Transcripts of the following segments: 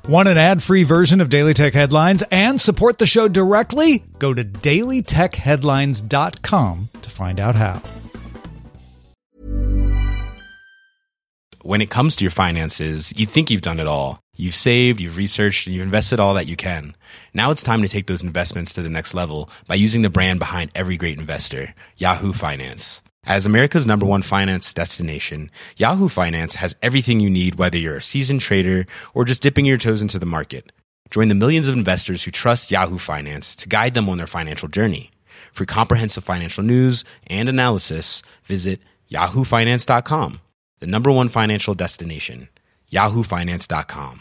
Want an ad-free version of Daily Tech Headlines and support the show directly? Go to dailytechheadlines.com to find out how. When it comes to your finances, you think you've done it all. You've saved, you've researched, and you've invested all that you can. Now it's time to take those investments to the next level by using the brand behind every great investor, Yahoo Finance. As America's #1 finance destination, Yahoo Finance has everything you need, whether you're a seasoned trader or just dipping your toes into the market. Join the millions of investors who trust Yahoo Finance to guide them on their financial journey. For comprehensive financial news and analysis, visit yahoofinance.com, the #1 financial destination, yahoofinance.com.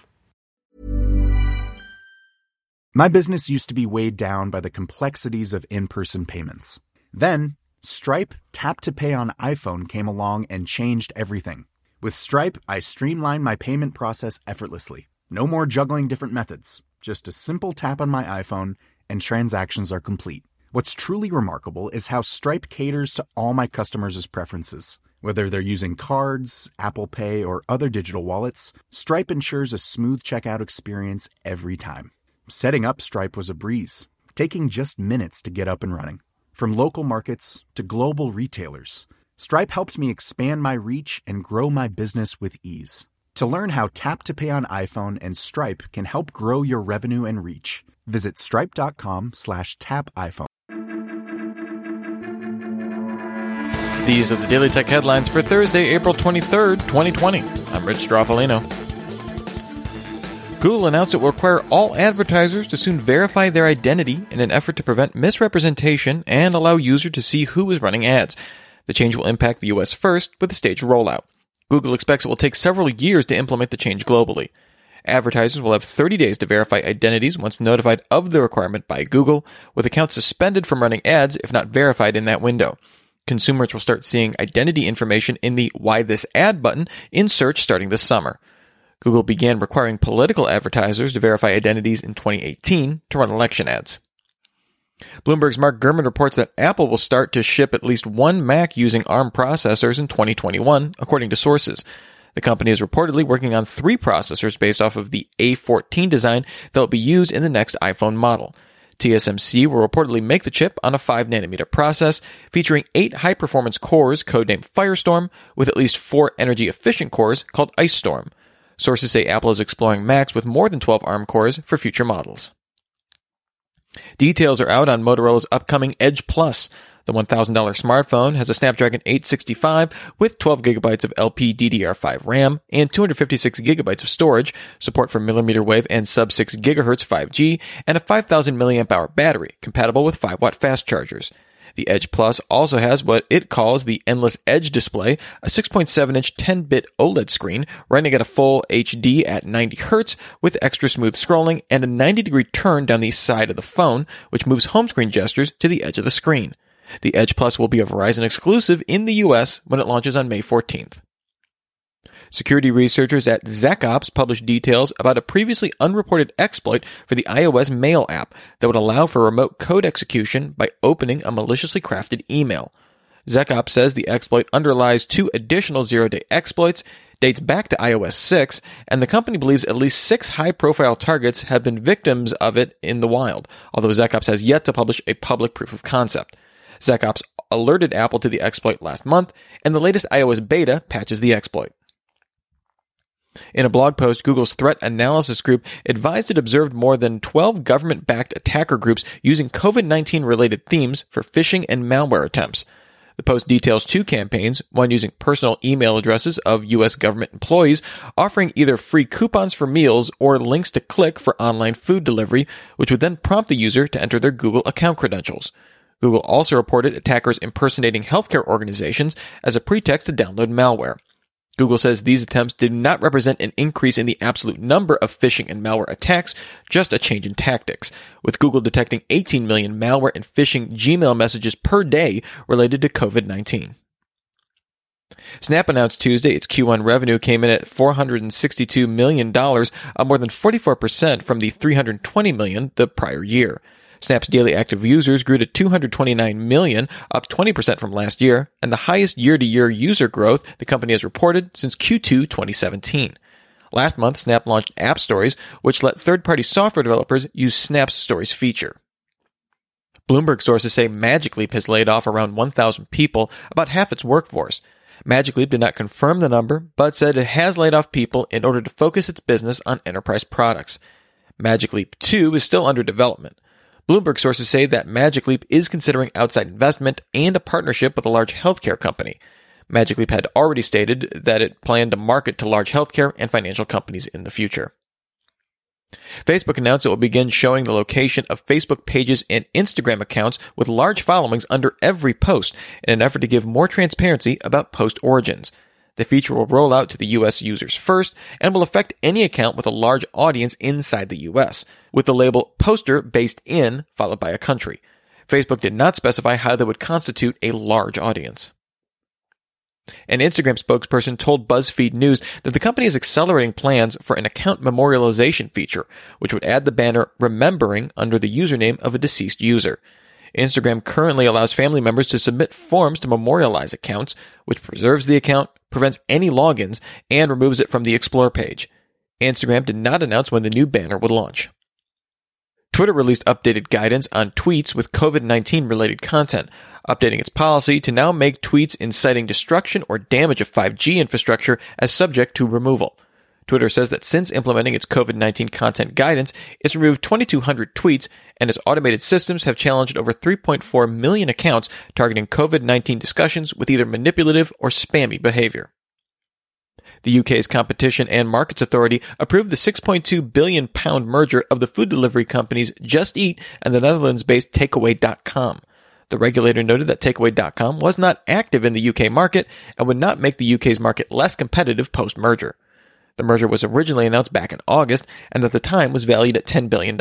My business used to be weighed down by the complexities of in-person payments. Then, Stripe Tap to Pay on iPhone came along and changed everything. With Stripe, I streamlined my payment process effortlessly. No more juggling different methods. Just a simple tap on my iPhone and transactions are complete. What's truly remarkable is how Stripe caters to all my customers' preferences. Whether they're using cards, Apple Pay, or other digital wallets, Stripe ensures a smooth checkout experience every time. Setting up Stripe was a breeze, taking just minutes to get up and running. From local markets to global retailers, Stripe helped me expand my reach and grow my business with ease. To learn how Tap to Pay on iPhone and Stripe can help grow your revenue and reach, visit stripe.com/tapiphone. These are the Daily Tech Headlines for Thursday, April 23rd, 2020. I'm Rich Stroffolino. Google announced it will require all advertisers to soon verify their identity in an effort to prevent misrepresentation and allow users to see who is running ads. The change will impact the US first with a staged rollout. Google expects it will take several years to implement the change globally. Advertisers will have 30 days to verify identities once notified of the requirement by Google, with accounts suspended from running ads if not verified in that window. Consumers will start seeing identity information in the Why This Ad button in search starting this summer. Google began requiring political advertisers to verify identities in 2018 to run election ads. Bloomberg's Mark Gurman reports that Apple will start to ship at least one Mac using ARM processors in 2021, according to sources. The company is reportedly working on 3 processors based off of the A14 design that will be used in the next iPhone model. TSMC will reportedly make the chip on a 5nm process, featuring 8 high-performance cores codenamed Firestorm, with at least 4 energy-efficient cores called Ice Storm. Sources say Apple is exploring Macs with more than 12 ARM cores for future models. Details are out on Motorola's upcoming Edge Plus. The $1,000 smartphone has a Snapdragon 865 with 12GB of LPDDR5 RAM and 256GB of storage, support for millimeter wave and sub-6 GHz 5G, and a 5,000 mAh battery compatible with 5-watt fast chargers. The Edge Plus also has what it calls the Endless Edge display, a 6.7-inch 10-bit OLED screen running at a full HD at 90Hz with extra smooth scrolling and a 90-degree turn down the side of the phone, which moves home screen gestures to the edge of the screen. The Edge Plus will be a Verizon exclusive in the US when it launches on May 14th. Security researchers at ZecOps published details about a previously unreported exploit for the iOS Mail app that would allow for remote code execution by opening a maliciously crafted email. ZecOps says the exploit underlies 2 additional zero-day exploits, dates back to iOS 6, and the company believes at least 6 high-profile targets have been victims of it in the wild, although ZecOps has yet to publish a public proof of concept. ZecOps alerted Apple to the exploit last month, and the latest iOS beta patches the exploit. In a blog post, Google's threat analysis group advised it observed more than 12 government-backed attacker groups using COVID-19 related themes for phishing and malware attempts. The post details 2 campaigns, one using personal email addresses of U.S. government employees, offering either free coupons for meals or links to click for online food delivery, which would then prompt the user to enter their Google account credentials. Google also reported attackers impersonating healthcare organizations as a pretext to download malware. Google says these attempts did not represent an increase in the absolute number of phishing and malware attacks, just a change in tactics, with Google detecting 18 million malware and phishing Gmail messages per day related to COVID-19. Snap announced Tuesday its Q1 revenue came in at $462 million, up more than 44% from the $320 million the prior year. Snap's daily active users grew to 229 million, up 20% from last year, and the highest year-to-year user growth the company has reported since Q2 2017. Last month, Snap launched App Stories, which let third-party software developers use Snap's Stories feature. Bloomberg sources say Magic Leap has laid off around 1,000 people, about half its workforce. Magic Leap did not confirm the number, but said it has laid off people in order to focus its business on enterprise products. Magic Leap 2 is still under development. Bloomberg sources say that Magic Leap is considering outside investment and a partnership with a large healthcare company. Magic Leap had already stated that it planned to market to large healthcare and financial companies in the future. Facebook announced it will begin showing the location of Facebook pages and Instagram accounts with large followings under every post in an effort to give more transparency about post origins. The feature will roll out to the U.S. users first and will affect any account with a large audience inside the U.S., with the label poster based in followed by a country. Facebook did not specify how they would constitute a large audience. An Instagram spokesperson told BuzzFeed News that the company is accelerating plans for an account memorialization feature, which would add the banner "remembering" under the username of a deceased user. Instagram currently allows family members to submit forms to memorialize accounts, which preserves the account, prevents any logins, and removes it from the Explore page. Instagram did not announce when the new banner would launch. Twitter released updated guidance on tweets with COVID-19 related content, updating its policy to now make tweets inciting destruction or damage of 5G infrastructure as subject to removal. Twitter says that since implementing its COVID-19 content guidance, it's removed 2,200 tweets, and its automated systems have challenged over 3.4 million accounts targeting COVID-19 discussions with either manipulative or spammy behavior. The UK's Competition and Markets Authority approved the £6.2 billion merger of the food delivery companies Just Eat and the Netherlands-based Takeaway.com. The regulator noted that Takeaway.com was not active in the UK market and would not make the UK's market less competitive post-merger. The merger was originally announced back in August and at the time was valued at $10 billion.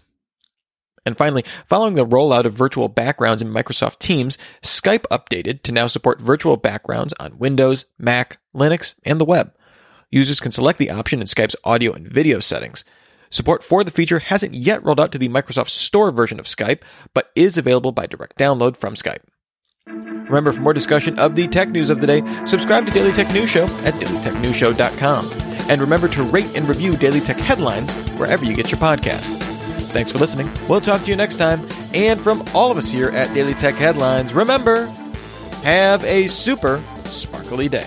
And finally, following the rollout of virtual backgrounds in Microsoft Teams, Skype updated to now support virtual backgrounds on Windows, Mac, Linux, and the web. Users can select the option in Skype's audio and video settings. Support for the feature hasn't yet rolled out to the Microsoft Store version of Skype, but is available by direct download from Skype. Remember, for more discussion of the tech news of the day, subscribe to Daily Tech News Show at dailytechnewsshow.com. And remember to rate and review Daily Tech Headlines wherever you get your podcasts. Thanks for listening. We'll talk to you next time. And from all of us here at Daily Tech Headlines, remember, have a super sparkly day.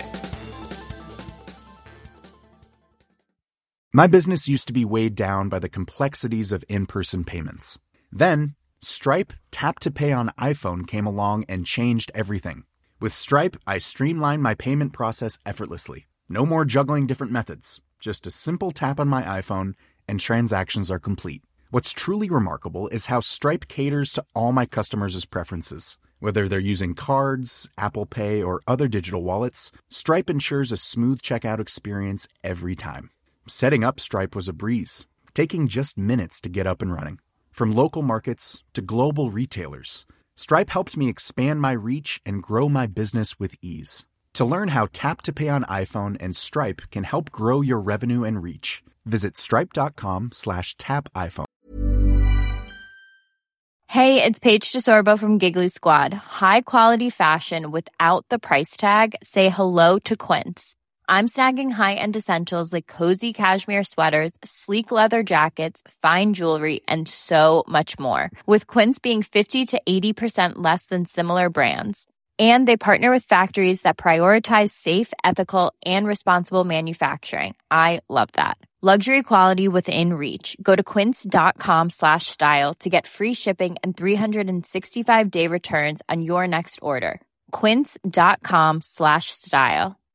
My business used to be weighed down by the complexities of in-person payments. Then, Stripe Tap to Pay on iPhone came along and changed everything. With Stripe, I streamlined my payment process effortlessly. No more juggling different methods. Just a simple tap on my iPhone and transactions are complete. What's truly remarkable is how Stripe caters to all my customers' preferences. Whether they're using cards, Apple Pay, or other digital wallets, Stripe ensures a smooth checkout experience every time. Setting up Stripe was a breeze, taking just minutes to get up and running. From local markets to global retailers, Stripe helped me expand my reach and grow my business with ease. To learn how Tap to Pay on iPhone and Stripe can help grow your revenue and reach, visit stripe.com/tapiphone. Hey, it's Paige DeSorbo from Giggly Squad. High quality fashion without the price tag. Say hello to Quince. I'm snagging high-end essentials like cozy cashmere sweaters, sleek leather jackets, fine jewelry, and so much more. With Quince being 50 to 80% less than similar brands. And they partner with factories that prioritize safe, ethical, and responsible manufacturing. I love that. Luxury quality within reach. Go to quince.com/style to get free shipping and 365-day returns on your next order. Quince.com/style.